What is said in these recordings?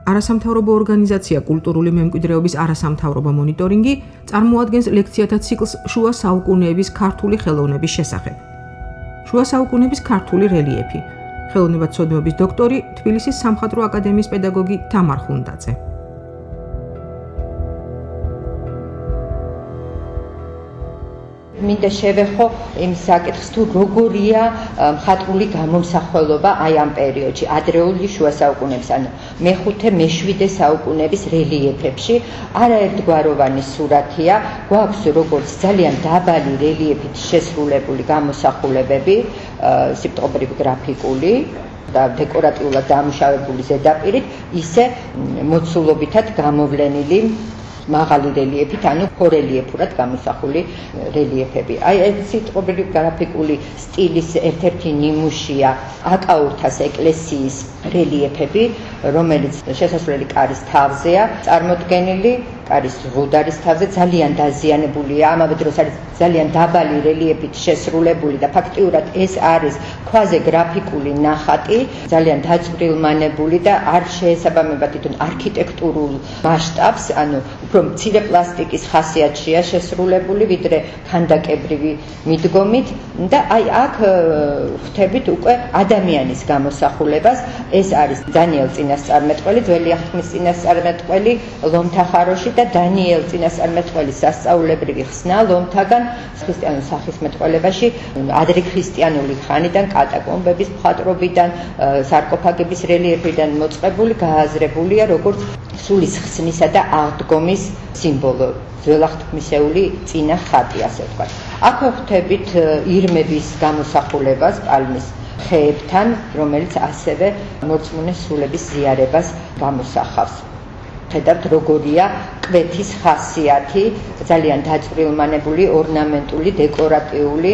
არასამთავრობო ორგანიზაცია კულტურული მემკვიდრეობის არასამთავრობო მონიტორინგი წარმოადგენს ლექციათა ციკლს შუა საუკუნეების ქართული ხელოვნების შესახებ. შუა საუკუნეების ქართული რელიეფი. ხელოვნებათმცოდნეობის დოქტორი, თბილისის სამხატვრო აკადემიის პედაგოგი თამარ ხუნდაძე. მინდა შევეხო იმ საკითხს, თუ როგორია მხატვრული გამომსახველობა აი ამ პერიოდში, ადრეული შუა საუკუნეების, ანუ მეხუთე, მეშვიდე საუკუნეების რელიეფებში. არაერთგვაროვანი სურათია, გვაქვს როგორც ძალიან დაბალი რელიეფით შესრულებული გამოსახულებები, სიბრტყობრივი გრაფიკული და დეკორატიულად დამუშავებული ზედაპირით, ისე მოცულობითად გამოვლენილი მაღალი რელიეფით, ანუ ჰორელიეფურად გამოსახული რელიეფები. აი ეს სიბრტყობრივი გრაფიკული სტილის ერთ-ერთი ნიმუშია აკაურთას ეკლესიის რელიეფები, რომელიც შესასვლელი კარის თავზეა წარმოდგენილი. კარის რუდარის თავზე ძალიან დაზიანებულია, ამავე დროს არის ძალიან დაბალი რელიეფით შესრულებული და ფაქტიურად ეს არის ქვაზე გრაფიკული ნახატი, ძალიან დაწვრილმანებული და არ შეესაბამება თვითონ არქიტექტურულ მასშტაბს, ანუ უფრო მცირე პლასტიკის ხასიათშია შესრულებული, ვიდრე ქანდაკებრივი მიდგომით და აი აქ ხვდებით უკვე ადამიანის გამოსახულებას. ეს არის დანიელ წინასწარმეტყველი, ძველი აღთქმის წინასწარმეტყველი ლომთახაროში და დანიელ წინასწარმეტყველის სასწაულებრივი ხსნა ლომთაგან ქრისტიანულ სახისმეტყველებაში ადრე ქრისტიანული ხანიდან კატაკომბების მხატვრობიდან, სარკოფაგების რელიეფიდან მოწყებული გააზრებულია როგორც სულის ხსნისა და აღდგომის სიმბოლო, ძველაღთქმისეული წინა ხატი, ასე ვთქვათ. აქ ხვდებით ირმების გამოსახულებას პალმის ხეებთან, რომელიც ასევე მორწმუნე სულების ზიარებას გამოსახავს. ხედავთ როგორია კვეთის ხასიათი, ძალიან დაწვრილმანებული, ორნამენტული, დეკორატიული.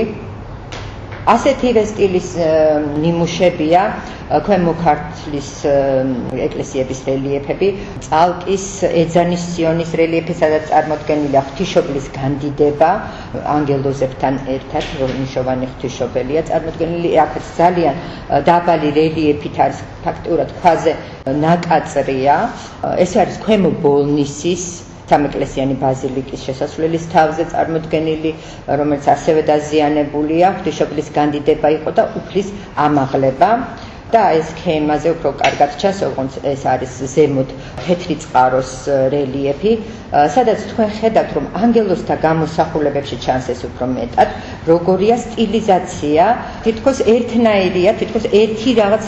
ასეთივე სტილის ნიმუშებია ქვემო ქართლის ეკლესიების რელიეფები, წალკის ეძანის სიონის რელიეფი, სადაც წარმოდგენილია ღვთისმშობლის განდიდება, ანგელოზებთან ერთად, მნიშვნელოვანი ღვთისმშობელია წარმოდგენილი. აქაც ძალიან დაბალი რელიეფით არის, ფაქტიურად ქვაზე ნაკაწრია. ეს არის ქვემო ბოლნისის სამეკლესიანი ბაზილიკის შესასვლელის თავზე წარმოდგენილი, რომელიც ასევე დაზიანებულია, ღვთისმშობლის განდიდება იყო და უფლის ამაღლება. და ეს სქემაზე უფრო კარგად ჩანს, როგორც ეს არის ზემოთ თეთრი წყაროს რელიეფი, სადაც თქვენ ხედავთ, რომ ანგელოზთა გამოსახულებებში ჩანს ეს უფრო მეტად, როგორია სტილიზაცია, თითქოს ერთნაირია, თითქოს ერთი რაღაც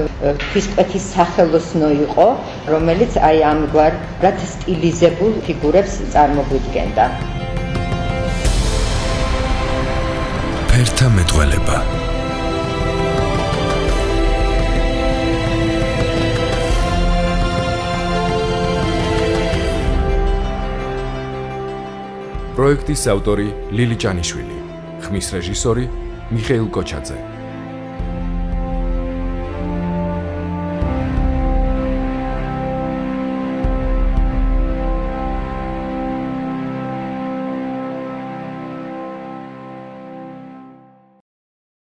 ქვის სახელოსნო იყო, რომელიც აი ამგვარად სტილიზებულ ფიგურებს წარმოგვიდგენდა. ფერთა მეტყველება. პროექტის ავტორი ლილი ჭანიშვილი, ხმის რეჟისორი მიხეილ კოჩაძე.